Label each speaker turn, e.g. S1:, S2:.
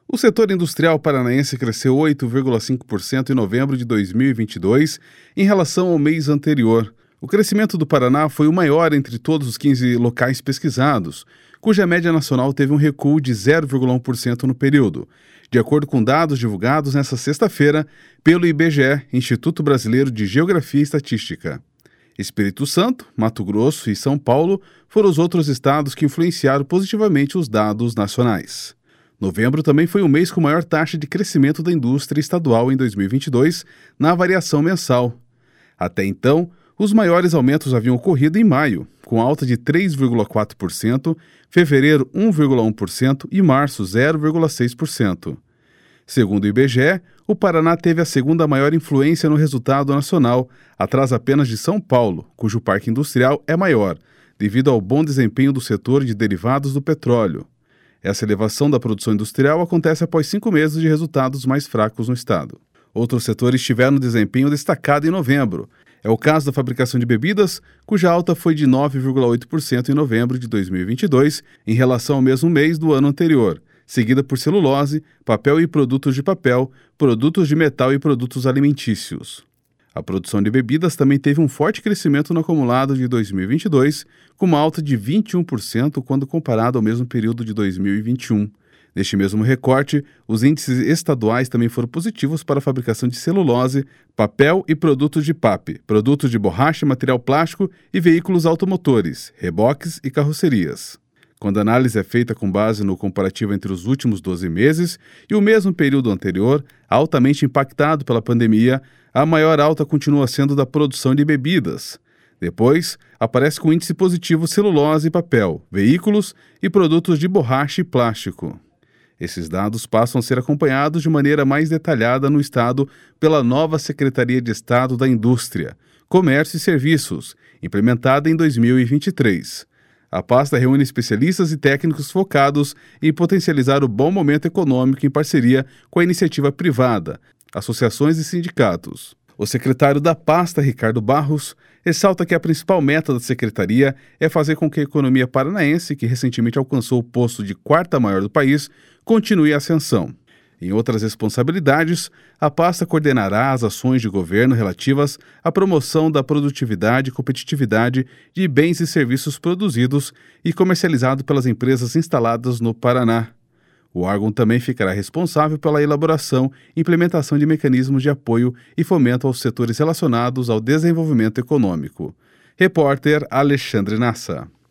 S1: O setor industrial paranaense cresceu 8,5% em novembro de 2022 em relação ao mês anterior. O crescimento do Paraná foi o maior entre todos os 15 locais pesquisados, cuja média nacional teve um recuo de 0,1% no período, de acordo com dados divulgados nesta sexta-feira pelo IBGE, Instituto Brasileiro de Geografia e Estatística. Espírito Santo, Mato Grosso e São Paulo foram os outros estados que influenciaram positivamente os dados nacionais. Novembro também foi o mês com maior taxa de crescimento da indústria estadual em 2022, na variação mensal. Até então, os maiores aumentos haviam ocorrido em maio, com alta de 3,4%, fevereiro 1,1% e março 0,6%. Segundo o IBGE, o Paraná teve a segunda maior influência no resultado nacional, atrás apenas de São Paulo, cujo parque industrial é maior, devido ao bom desempenho do setor de derivados do petróleo. Essa elevação da produção industrial acontece após 5 meses de resultados mais fracos no estado. Outros setores tiveram desempenho destacado em novembro. É o caso da fabricação de bebidas, cuja alta foi de 9,8% em novembro de 2022, em relação ao mesmo mês do ano anterior, seguida por celulose, papel e produtos de papel, produtos de metal e produtos alimentícios. A produção de bebidas também teve um forte crescimento no acumulado de 2022, com uma alta de 21% quando comparado ao mesmo período de 2021. Neste mesmo recorte, os índices estaduais também foram positivos para a fabricação de celulose, papel e produtos de PAP, produtos de borracha e material plástico e veículos automotores, reboques e carrocerias. Quando a análise é feita com base no comparativo entre os últimos 12 meses e o mesmo período anterior, altamente impactado pela pandemia, a maior alta continua sendo da produção de bebidas. Depois, aparece com índice positivo celulose e papel, veículos e produtos de borracha e plástico. Esses dados passam a ser acompanhados de maneira mais detalhada no Estado pela nova Secretaria de Estado da Indústria, Comércio e Serviços, implementada em 2023. A pasta reúne especialistas e técnicos focados em potencializar o bom momento econômico em parceria com a iniciativa privada, associações e sindicatos. O secretário da pasta, Ricardo Barros, ressalta que a principal meta da secretaria é fazer com que a economia paranaense, que recentemente alcançou o posto de quarta maior do país, continue a ascensão. Em outras responsabilidades, a pasta coordenará as ações de governo relativas à promoção da produtividade e competitividade de bens e serviços produzidos e comercializados pelas empresas instaladas no Paraná. O órgão também ficará responsável pela elaboração e implementação de mecanismos de apoio e fomento aos setores relacionados ao desenvolvimento econômico. Repórter Alexandre Nassa.